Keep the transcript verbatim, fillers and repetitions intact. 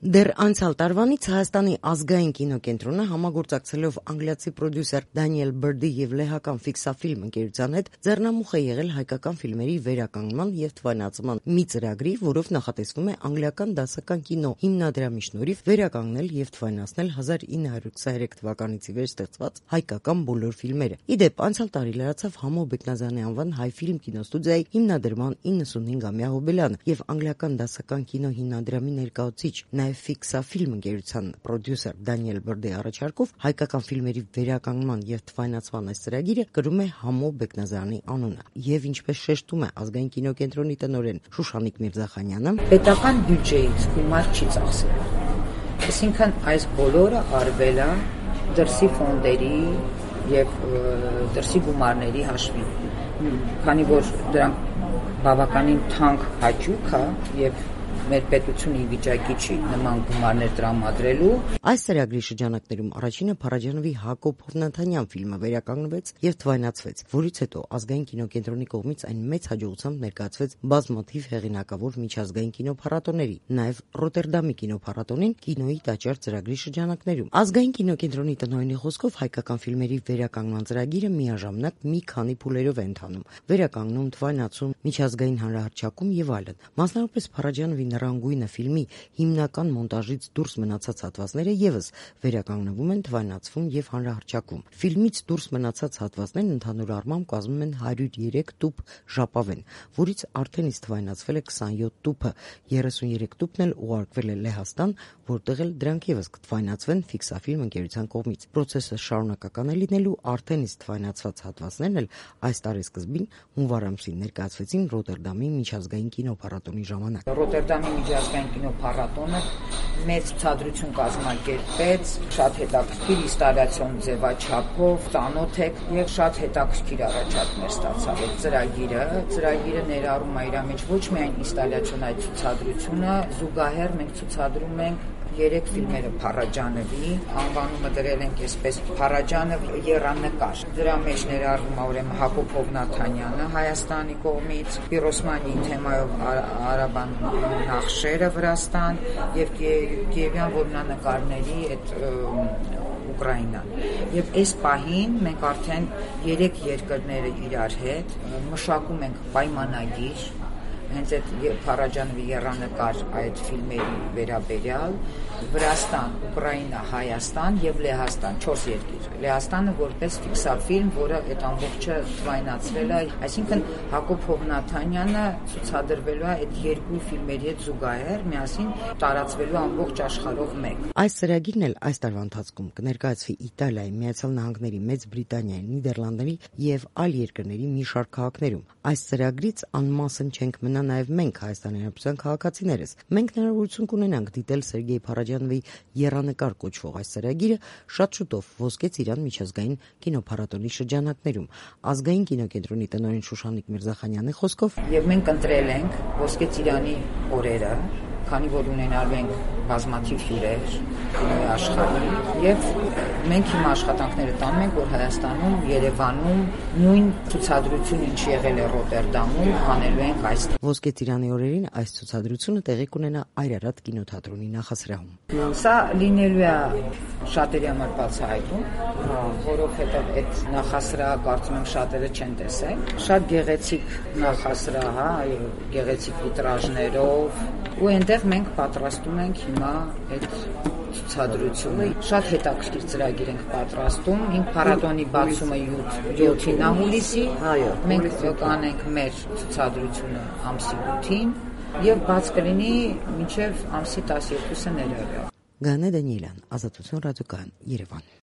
Դեռ անցյալ տարվանից Հայաստանի ազգային կինոկենտրոնը համագործակցելով անգլիացի պրոդյուսեր Դանիել Բըրդի և լեհական Ֆիքսաֆիլմ ընկերության հետ ձեռնամուխ է եղել հայկական ֆիլմերի վերականգնման և թվայնացման մի ծրագրի, որով նախատեսվում է անգլիական դասական կինո հիմնադրամի շնորհիվ վերականգնել և թվայնացնել հազար ինը հարյուր քսաներեք թվականից ի վեր ստեղծված հայկական բոլոր ֆիլմերը։ Ի դեպ, անցյալ տարի լրացավ Համո Բեկնազարյանի անվան Հայ ֆիլմ կինոստուդիայի հիմնադրման իննսունհինգամյա հոբելյանը և անգլիական դասական կինո հիմնադրամի ներկայացուցիչ, նաև Ֆիքսաֆիլմ ընկերության պրոդյուսեր Դանիել Բըրդի առաջարկով հայկական ֆիլմերի վերականգնման և թվայնացման այս ծրագիրը կրում է Համո Բեկնազարյանի անունը։ Եվ ինչպես շեշտում է ազգային կինոկենտրոնի տնօրեն Շուշանիկ Միրզախանյանը, պետական բյուջեից գումար չի ծախսել։ Այսինքն այս բոլորը արվել է դրսի ֆոնդերի եւ դրսի գումարների հաշվին, քանի որ դրանք բավականին թանկ հաճույք է եւ մեր պետությունը ի վիճակի չի նման գումարներ տրամադրելու։ Այս ծրագրի շրջանակներում առաջինը Փարաջանովի Հակոբ Հովնաթանյան ֆիլմը վերականգնվեց եւ թվայնացվեց, որից հետո ազգային կինոկենտրոնի կողմից այն մեծ հաջողությամբ ներկայացվեց բազմաթիվ հեղինակավոր միջազգային կինոփառատոների, նաեւ Ռոտերդամի կինոփառատոնին կինոյի տաճար ծրագրի շրջանակներում։ Ազգային կինոկենտրոնի տնօրենի խոսքով հայկական ֆիլմերի վերականգնման ծրագիրը միաժամանակ մի քանի փուլերով է ընթանում՝ վերականգնում, թվայնացում, միջազգային հանրահռչակում եւ այլն։ Մասնավորապես Փարաջանովի Նռանգույնը ֆիլմի հիմնական մոնտաժից դուրս մնացած հատվածները եւս վերականգնվում են, թվայնացվում եւ հանրահռչակվում։ Ֆիլմից դուրս մնացած հատվածներն ընդհանուր առմամբ կազմում են հարյուր երեք տուփ ժապավեն, որից արդեն իսկ թվայնացվել է քսանյոթ տուփը, երեսուներեք տուփն էլ ուղարկվել է Լեհաստան, որտեղ էլ դրանք եւս կթվայնացվեն Ֆիքսաֆիլմ ընկերության կողմից։ Պրոցեսը շարունակական է լինելու, արդեն իսկ թվայնացված հատվածներն էլ այս տարի սկզբին հունվար ամսին ներկայացվեցին Ռոտերդամի միջազգային կինոփառատոնի ժամանակ։ Ռոտերդամի միջազգային կինոփառատոնը մեծ ցուցադրություն կազմակերպեց, շատ հետաքրքիր ինստալացիոն ձևաչափով, ծանոթ եք եւ շատ հետաքրքիր առաջարկներ ստացավ այդ ծրագիրը։ Ծրագիրը ներառում է իր մեջ ոչ միայն ինստալացիոն այդ ցուցադրությունը, զուգահեռ մենք ցուցադրում ենք երեք ֆիլմերը Փարաջանովի, անվանումը դրել ենք այսպես Փարաջանով եռանկար։ Դրա մեջ ներառվում է ուրեմն Հակոբ Հովնաթանյանը Հայաստանի կողմից, Պիրոսմանի թեմայով Արաբան նախշերը Վրաստան եւ Կիևյան որմնանկարների այդ Ուկրաինան։ Եվ այս պահին մենք արդեն երեք երկրները իրար հետ մշակում ենք պայմանագիր հենց այդ Փարաջանովի եռանկար այդ ֆիլմերի վերաբերյալ Վրաստան, Ուկրաինա, Հայաստան եւ Լեհաստան չորս երկիր։ Լեհաստանը որպես ֆիքսաֆիլմ, որը այդ ամբողջը թվայնացվել է, այսինքն Հակոբ Հովնաթանյանը ցուցադրվելու է այդ երկու ֆիլմերի հետ զուգահեռ միասին տարածվելու ամբողջ աշխարհով մեկ։ Այս ծրագիրն էլ այս տարվա ընթացքում կներկայացվի Իտալիայի, Միացյալ Նահանգների, Մեծ Բրիտանիայի, Նիդերլանդների եւ այլ երկրների մի շարք քաղաքներում։ Այս ծրագրից անմասն չենք մնա նաև մենք Հայաստանի Հանրապետության քաղաքացիներս։ Մենք հնարավորություն կունենանք դիտել Սերգեյ Փարաջանովի եռանկար կոչվող այս ծրագիրը շատ շուտով Ոսկե Ծիրան միջազգային կինոփառատոնի շրջանակներում։ Ազգային կինոկենտրոնի տնօրեն Շուշանիկ Միրզախանյանի խոսքով, եւ մենք ընտրել ենք Ոսկե Ծիրանի օրերը, քանի որ ունենալու ենք բազմաթիվ հյուրեր կինոյի աշխարհում եւ մենք հիմա աշխատանքները տանում ենք, որ Հայաստանում, Երևանում նույն ցուցադրությունը, ինչ եղել է Ռոտերդամում, անելու ենք այստեղ։ Ոսկե Ծիրանի օրերին այս ցուցադրությունը տեղի կունենա Այրարատ կինոթատրոնի նախասրահում։ Սա լինելու է շատերի համար բացահայտում, որովհետեւ այդ նախասրահը կարծում եմ շատերը չեն տեսել։ Շատ գեղեցիկ նախասրահ է, գեղեցիկ վիտրաժներով, ու այնտեղ մենք պատրաստում ենք հիմա այդ ցուցադրությունը։ Շատ հետաքրքիր ծրագիր ենք պատրաստում։ Ինք փառատոնի բացումը յոթին հուլիսի, մենք կանենք մեր ցուցադրությունը ամսի ութին եւ բաց կլինի մինչեւ ամսի տասներկուսը ներառյալ։ Գանե Դանիելյան, Ազատություն ռադիոկայան, Երևան։